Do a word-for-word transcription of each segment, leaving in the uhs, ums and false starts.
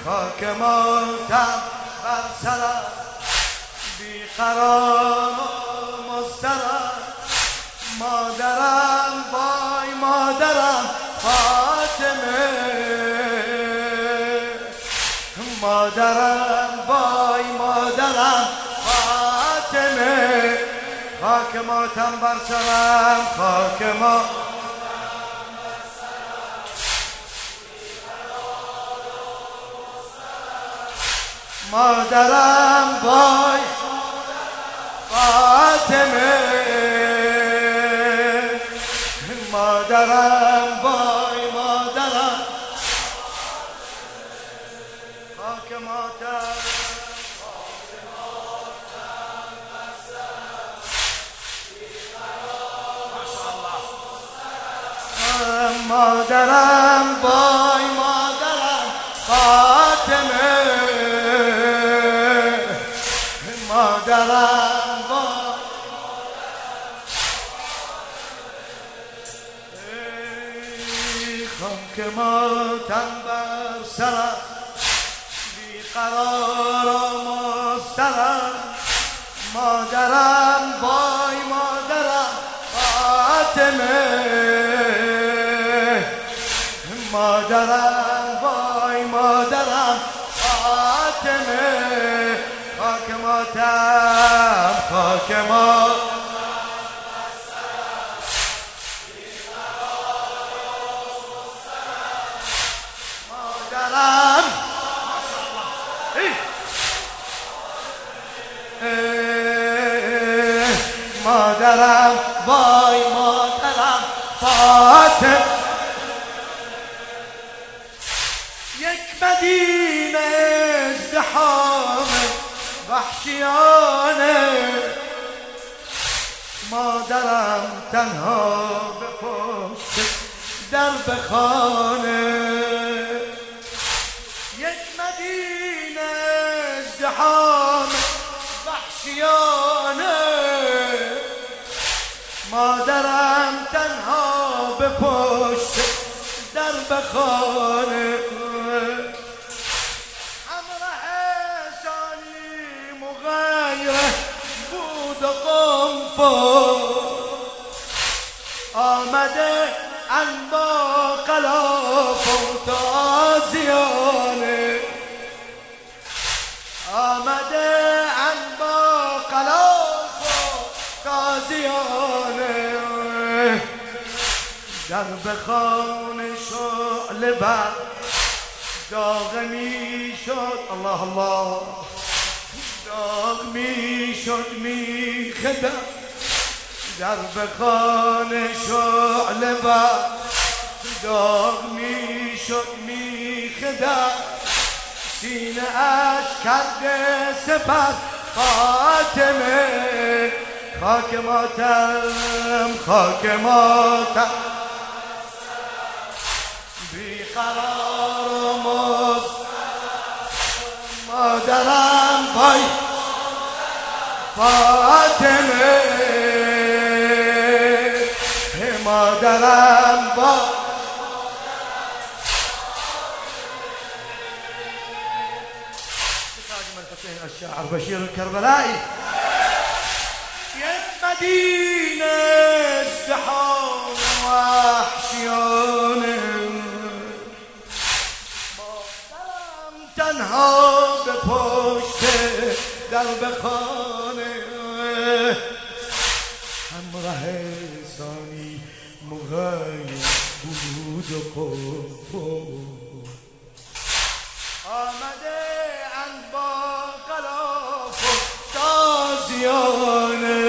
خاک ماتم بر سرم بیقرار و مضطرب مادرم وای مادرم فاطمه مادرم وای مادرم فاطمه خاک ماتم بر سرم خاک ماتم مادرم وای فاطمه مادرم وای مادرم خاک ماتم مادرم وای مادرم فاطمه مادرم وای ای خاک ماتم بر سرم بیقرار و مضطرب مادرم وای مادرم فاطمه مادرم وای مادرم فاطمه خاک ماتم خاک ماتم مادرم مادرم وای مادرم فاطمه یک مدینه ازدحام وحشیانه مادرم تنها به پشت درب خانه یک مدینه ازدحام وحشیانه مادرم تنها به پشت درب خانه همراه سالیم و غیره بود و قنفذ آمده انبا قلاف و تازیانه آمده انبا قلاف و تازیانه درب خانه شعله بر داغ می شد الله الله داغ می شد می خدم درب خانه شعله بر داغ می شد می خدم سینه اش کرده سپر فاطمه خاک ماتم خاک ماتم بیقرار و مضطرب مادرم وای فاطمه مادرم وای الشاعر بشير الكربلائي یک مدینه ازدحام وحشیانه مادرم تنها به پشت درب خانه همراه ثانی مغیر بود و قنفذ آمده انبا قلاف و تازیانه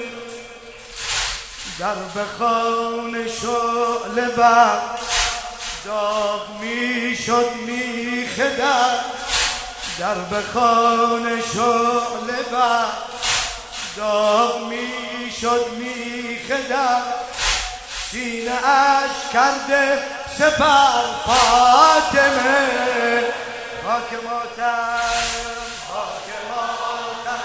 درب خانه شعله بر داغ می شد می خدم درب خانه شعله بر داغ می شد می خدم سینه اش کرده سپر فاطمه خاک ماتم خاک ماتم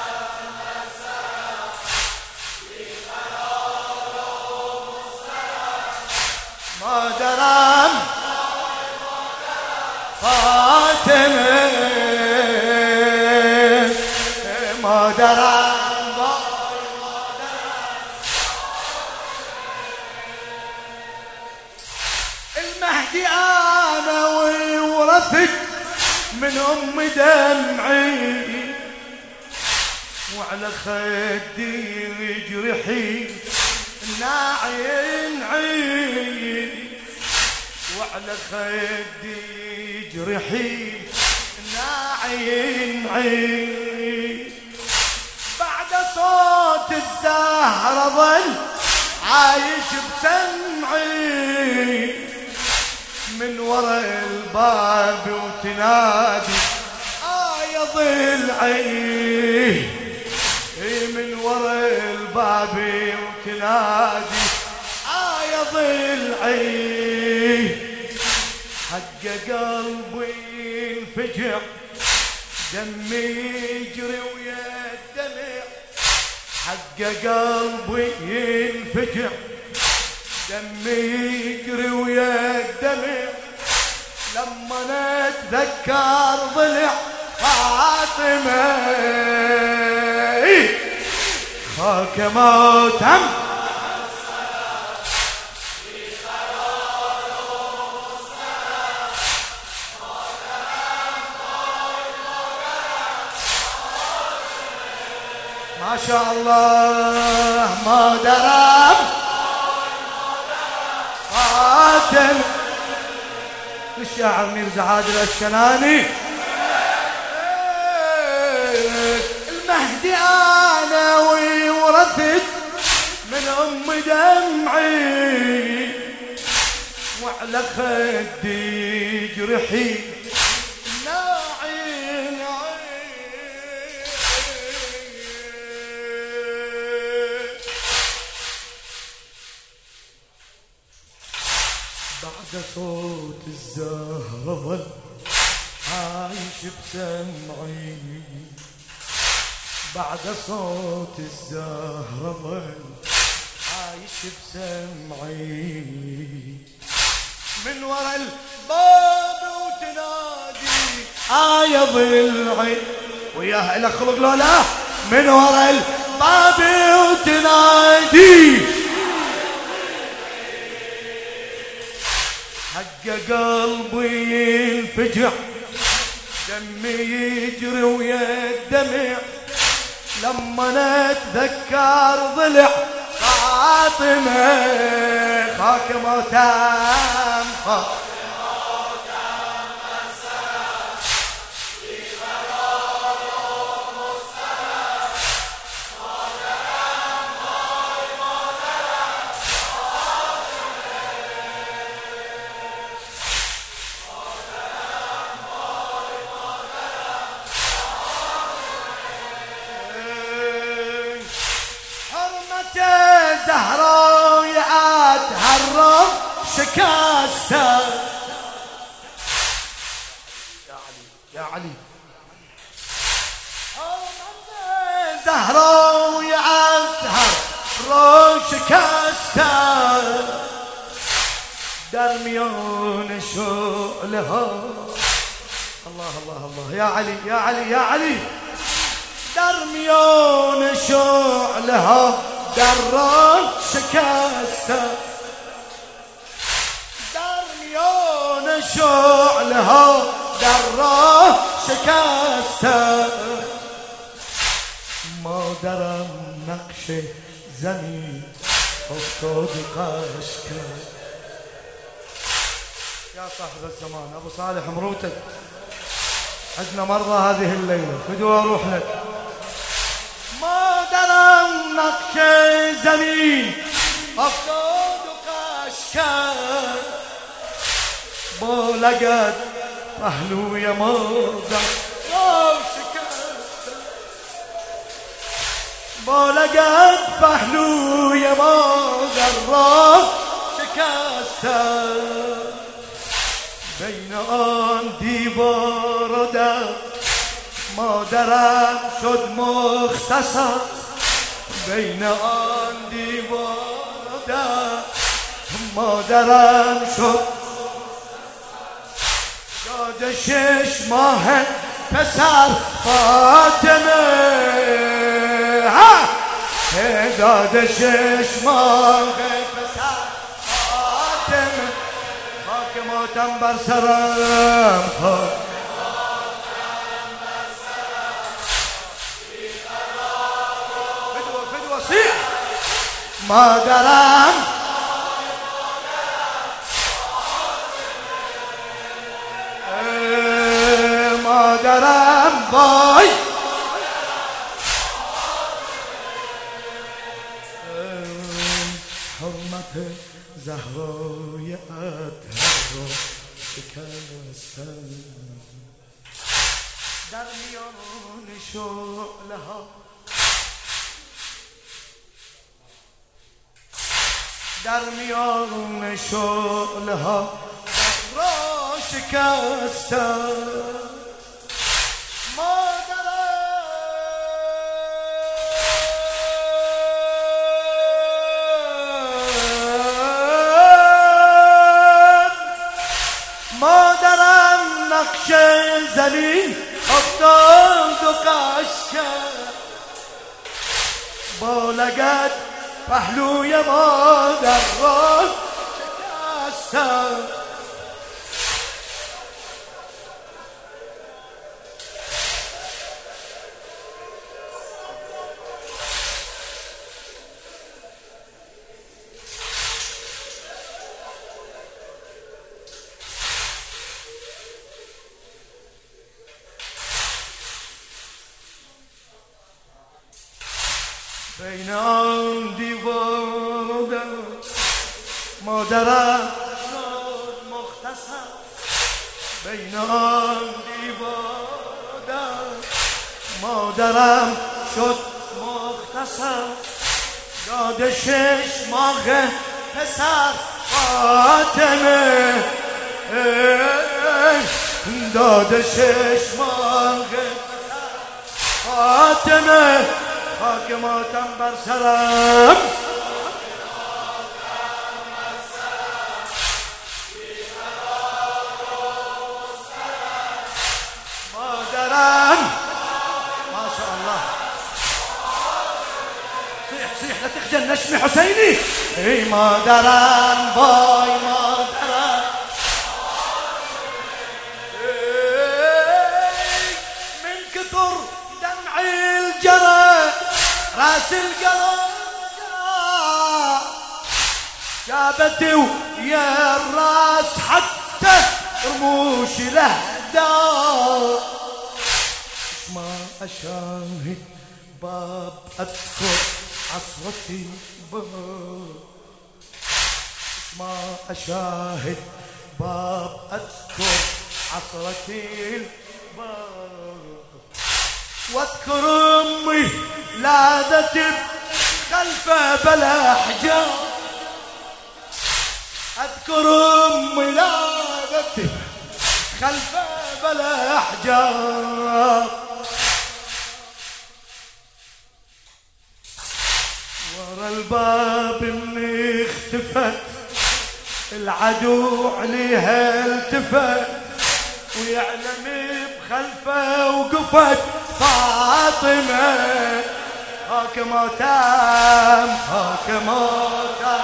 مادرم فاطمه المهدي انا وورثت من ام دمعي، وعلى خدي جرحي ناعي نعي، وعلى خدي جرحي ناعي نعي. بعد صوت الزهرة ظل عايش بسمعي، من ورا الباب وتنادي آه يا ضلعي، من ورا الباب وتنادي آه يا ضلعي. حق قلبي ينفجع دمي يجري ويا الدمع، حق قلبي ينفجع دمي يجري ويا الدمع، لما نتذكر ضلع فاطمة خاك موتم. ما شاء الله ما درب قاتل الشاعر ميرزا عادل الشناني. المهدي انا وورثت من ام دمعي، وعلى خدي جرحي ناعي ناعي. بعد صوت الزهرة ظل عايش بسمعي، بعد صوت الزهرة ظل عايش بسمعي، من ورا الباب وتنادي آه يا ضلعي وياها إلى خلق لولا، من ورا الباب وتنادي حق قلبي ينفجع دمي يجري ويا الدمع، لما نتذكر ضلع فاطمة خاك موتام خاك موتام السلام في غرار مستلام موتام هاي موتام زهرة يعاد هالرب شكاسته يا علي يا علي. زهرة يعاد هالرب شكاسته، درميون شعلها الله الله الله يا علي يا علي يا علي. درميون شعلها دران شكاسته، درميون شعلها دران شكاسته، ما درم نقش زمین افتاد قشکه. يا صاحب الزمان ابو صالح مروتك، عندنا مرضى هذه الليله فدوا اروح لك. ما درم نقش زمین افتاد قشکه، با لگد پهلوی مادر را شکسته، با لگد پهلوی مادر را شکسته. بین آن دیوار و در مادرم شد مختصر، بین آن دیوار و در مادرم شد داد شش ماه پسر فاطمه، داد شش ماه پسر فاطمه خاک ماتم بر سرم خاک فدوه فدوه صيح مادرم مادرم وای حرمت زهرای اطهر را شکستم در میان شعله ها در میان شعله ها را شکستم نقش زمین افتاد و قش کرد با لگد پهلوی مادر را شکستم بین آن دیوار مادرم شد مختصر بین آن دیوار مادرم شد مختصر داد شش ماه پسر فاطمه داد شش ماه پسر فاطمه خاک ماتم بر سرم مادرم ما شاء الله صيح صيح لا تخجل نشمي حسيني اي مادرم باي مادرم من كثر دمعي الجرى راس القلب جابتي ويا الراس حتى رموش الاهداء ما اشاهد باب اذكر عصرتي باب ما اشاهد باب اذكر عصرتي الباب واذكر امي لادت خلفه بلا حجاب اذكر امي لادت خلفه بلا حجاب ورا الباب مني اختفت العدو عليها التفت ويعلم بخلفه وقفت فاطمة هاك موتام هاك موتام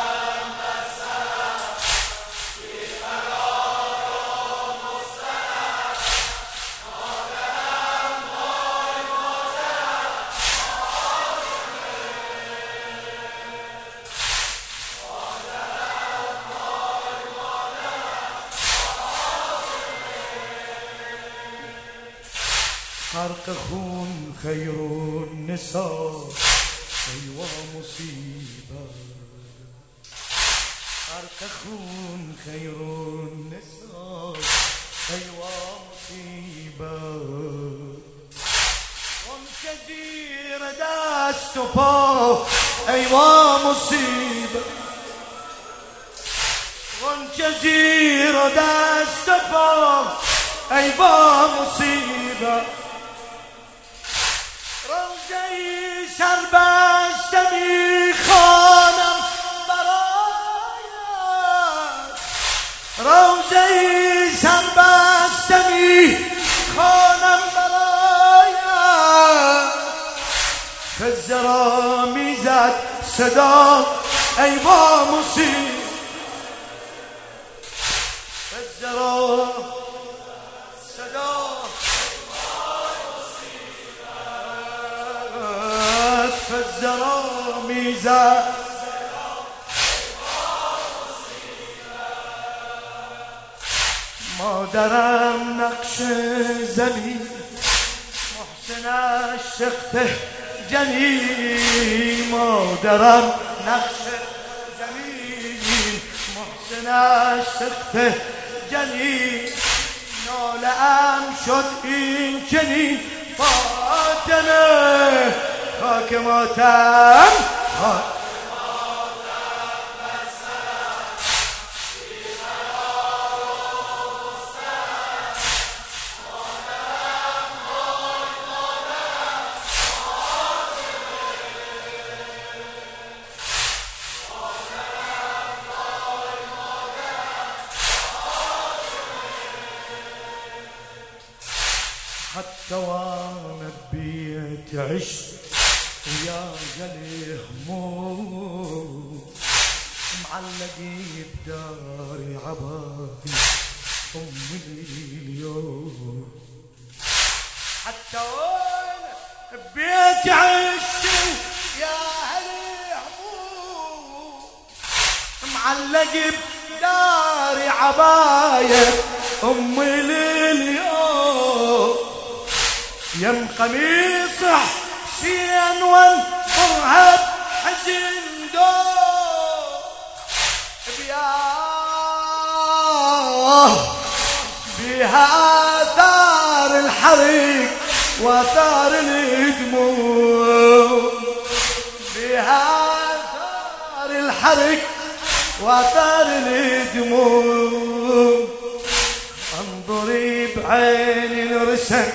حرق خون خير النساء أيوة مصيبة حرق خون خير النساء أيوة مصيبة ومكثير دست وبا أيوة مصيبة ومكثير دست وبا أيوة مصيبة روزه‌ی سربستمی خوانم برایت روزه‌ی سربستمی خوانم برایت خزه را میزد صدا ای با مصیبت خزه صدا صدا فالزرا ميزان مادرم نقش زمین محسنش سخته جنین مادرم نقش زمین محسنش سخته جنین ناله ام شد این چنین فاطمه خاک ماتم خاک حتى وانا ببيت عشت ويا قلي هموم معلقي بداري عباقي امي اليوم حتى وانا ببيت عشت ويا قلي هموم معلقي بداري عباية امي اليوم يم قميص حسين وانفرها بحزن دور بياه بها آثار الحريق وآثار الدموع بها آثار الحريق وآثار الدموع انظري بعيني الرسم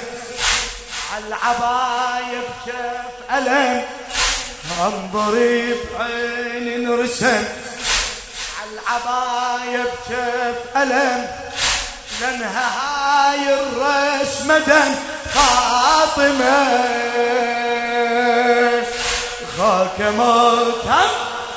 العباية بشف ألم انظري بعيني نرسم العباية بشف ألم لأنها هاي الرسمة دم فاطمة خاك موتها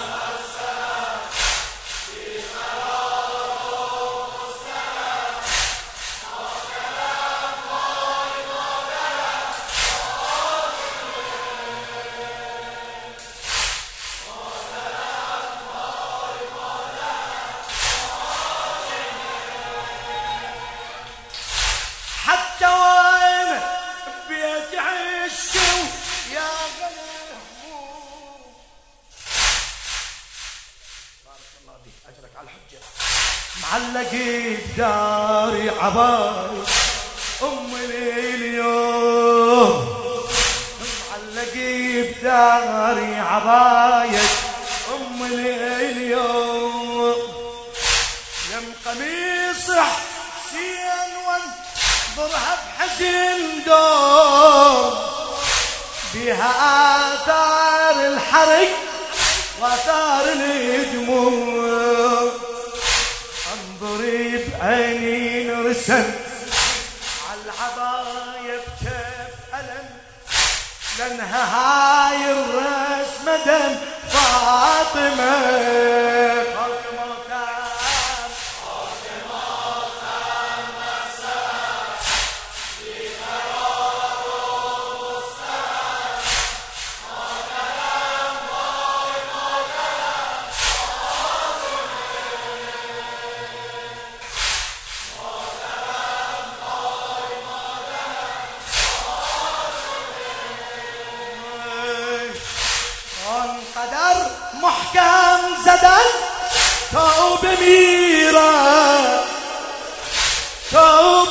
معلقي بداري عباي امي اليوم معلقي بداري عباية امي اليوم يم قميص حسين وانظرها بحزن دور بها آثار الحرق وآثار الدموع انظري بعيني نرسم عالعباية بكيف ألم لأنها هاي الرسمة دم فاطمة فاطمة كان فاطمة كان مساء في قرار مستاء مكلم باي مكلم قدر محكم زدن تو بمیره تو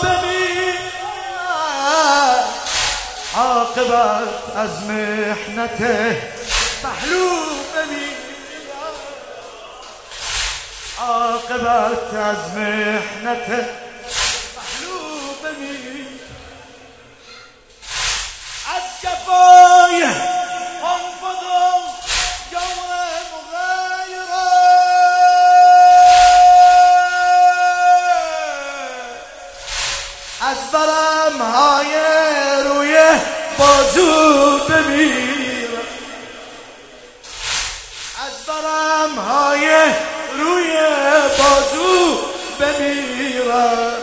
بمیره عاقبت از محنته پهلو بمیره عاقبت از محنته پهلو بمیره از جفای انفضل از برم های روی بازو بمیرم از برم های روی بازو بمیرم بغيرة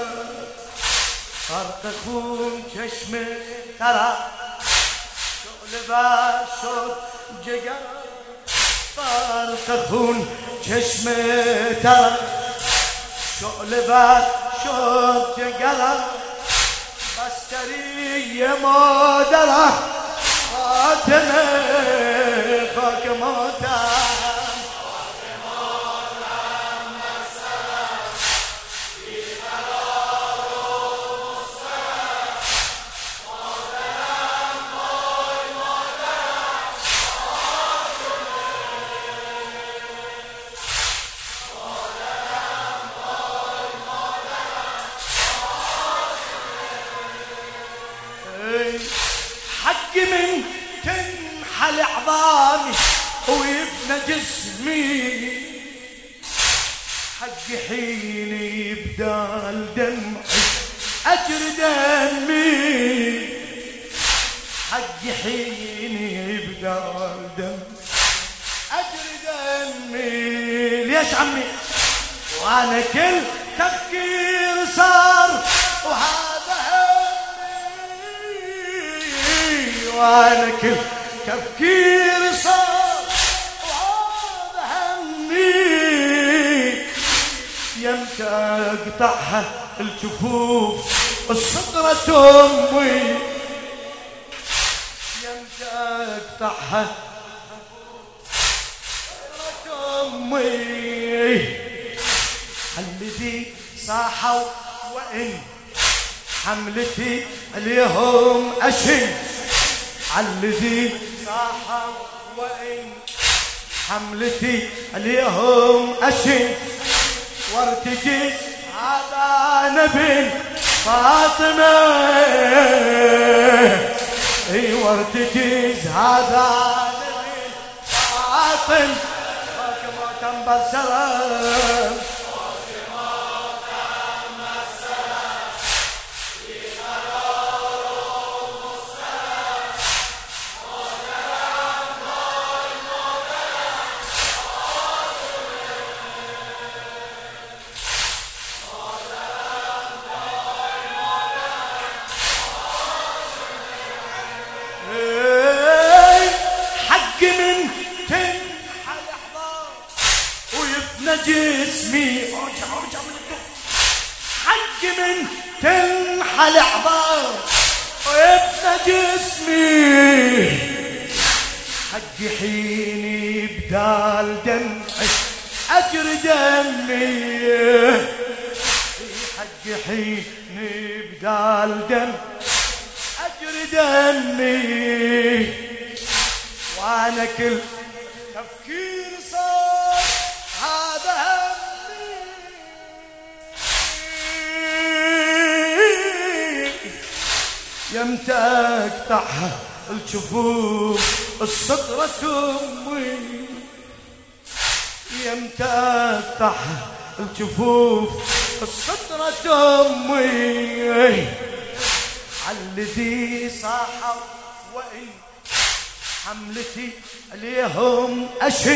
فرق خون چشم ترى شعله بر شد جگر فرق خون چشم ترى شعله بر شد جگر بستری مادرم فاطمه خاک مادرم حق من تنحل عظامي ويبنى جسمي حق حين يبدال دمعي أجر دمي حق حين يبدال دمعي أجر دمي ليش عمي وأنا كل تفكير صار وهذا وانا كل تفكير صار وهذا همي يمتى اقطعها الجفوف الصدرة امي يمتى اقطعها الصدرة امي الذي صاحوا وان حملتي اليوم اشن الذي صاحوا وإن حملتي اليوم أشن وارتجي هذا نبي فاطمة اي وارتجي هذا نبي فاطمة فاطمة تنبر سلام جسمي حق من تنحل عظام ويبنى جسمي حق حين بدال دمعي أجر دمي حق حين بدال دم أجر دمي وأنا كل تفكير صار هذا همي يمتى اقطعها الجفوف الصدرة امي يمتى اقطعها الجفوف الصدرة امي الذي صاحوا وإن حملتي اليوم أشن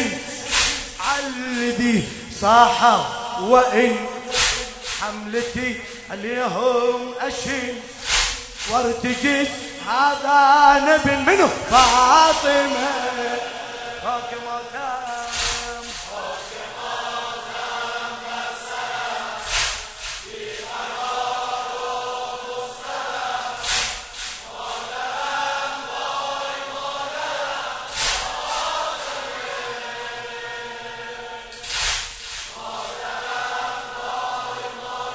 الذي صاحوا وإن حملتي اليوم أشن وارتجت هذا نبي منه فاطمة فوق مقام فوق مقام السلام في قرار السلام مولام باي مولام مولام باي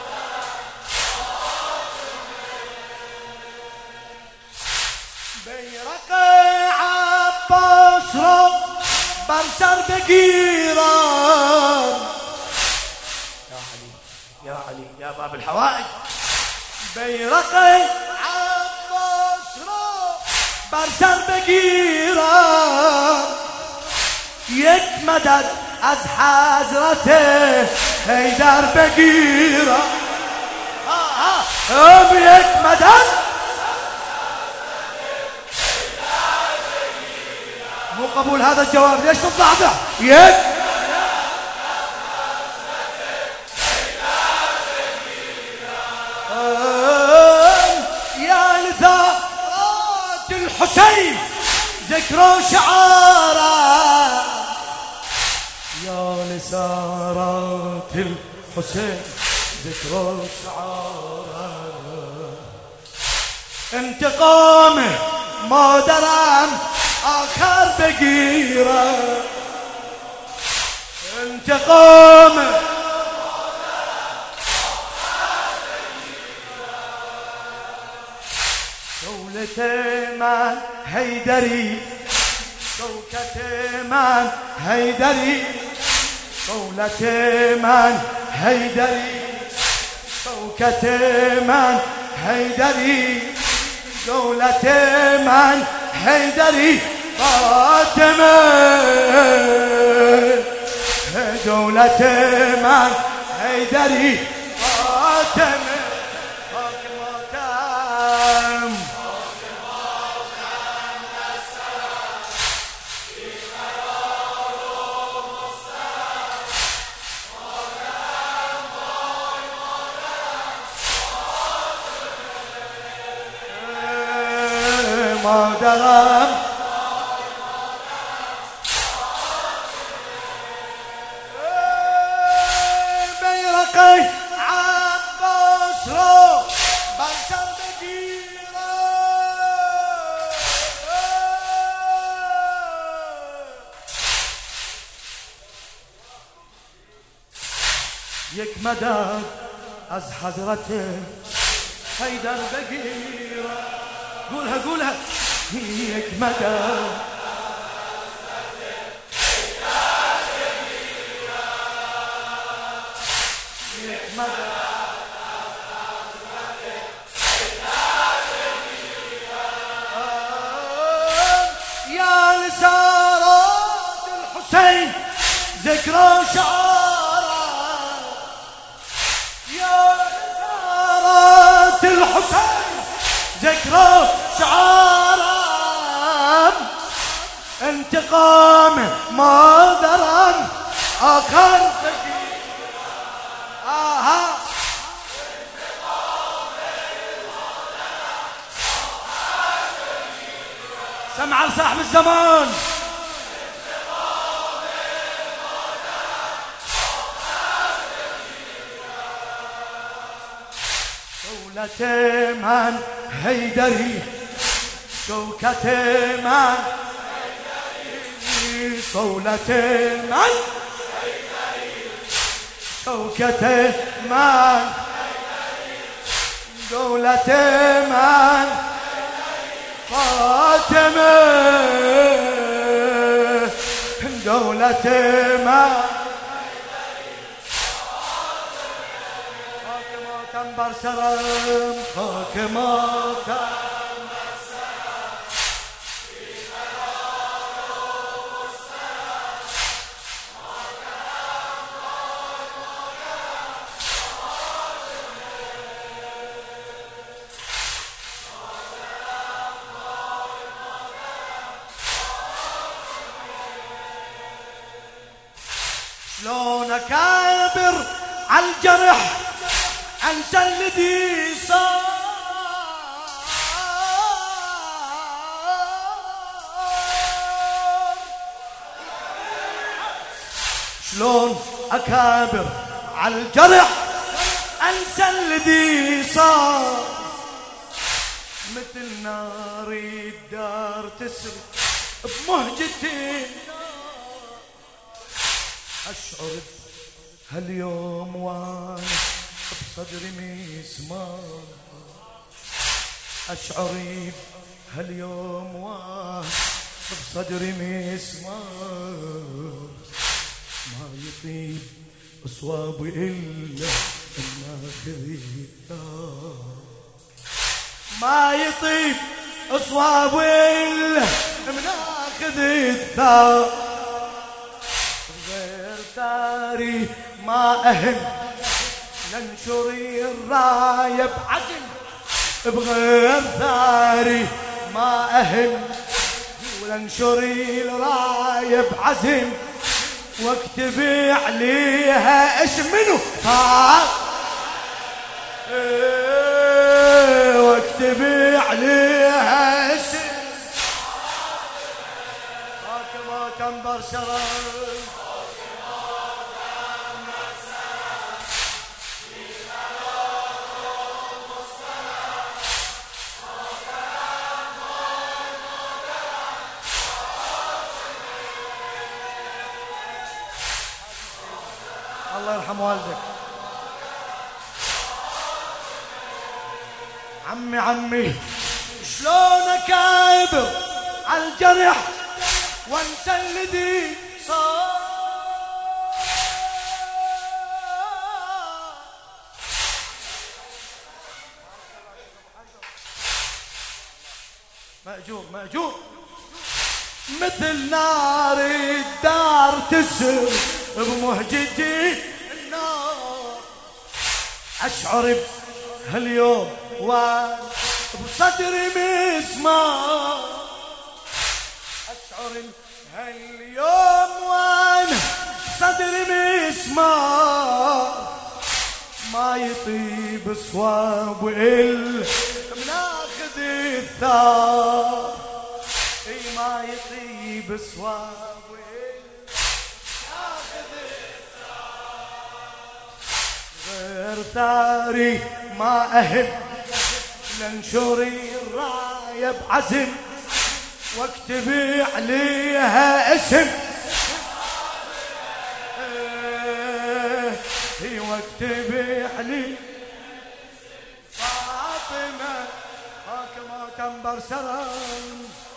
مولام بيرق عباس رب برسر بقيران يا علي يا علي يا باب الحوائج بيرق عباس رب برسر بقيران يك مدد از حضرته حیدر بقيران ها ها بيك مدد مو قبول هذا الجواب ليش تطلع به يد يا لثارات الحسين ذكروا شعاره، يا لثارات الحسين ذكروا شعاره، انتقامه ما دران آخر بقيره، انتقامه دولة من هيدري، شوكة من هيدري، دولة من هيدري، شوكة من هيدري، دولة من هيدري، فاطمة دولة من هيدري، فاطمة ما درم بيرقي عباس رو برسل بگیره، یک مدد از حضرت حیدر بگیره، قولها قولها یک مدد یک مدد يا لثارات الحسين ذكرى شعاره، يا لثارات الحسين ذكرى شعاره، انتقام ما درن آخر آها، سمع لصاحب الزمان، دولة من هيدري، شوكة من هيدري، دولة من هيدري، شوكة من هيدري، دولة من هيدري، فاطمة دولة من برسرم خاک ماتم برسرم بی قرار و مسترم، مادرم وای مادرم مادرم وای مادرم، شلون اكابر عالجرح انسى الذي صار، شلون اكابر عالجرح انسى الذي صار، مثل نار الدار تسري بمهجتي، اشعر هاليوم وانا بصدري مسمار، أشعري هاليوم وانا بصدري مسمار، ما يطيب أصوابي إلا مناخذ الثار، ما يطيب أصوابي إلا مناخذ الثار، غير ثاري ما أهم ننشري الراية بعزم، بغير ثاري ما أهم وننشري الراية بعزم، واكتبي عليها اسم منو برسرة. الله يرحم والدك. عمي عمي شلونك كابر عالجرح وانت الذي صار. مأجور مأجور مثل نار الدار تسر بمهجتي النار. أشعر بهاليوم وبصدري مسمار. أشعر بهاليوم وانا صدري مسمار. ما يطيب صواب إلا مناخذ الثار. اي ما يطيب صواب غير ثاري ما أهب لنشري الراية بعزم واكتب عليها اسم. اي واكتب علي فاطمة حاكمة برسرة.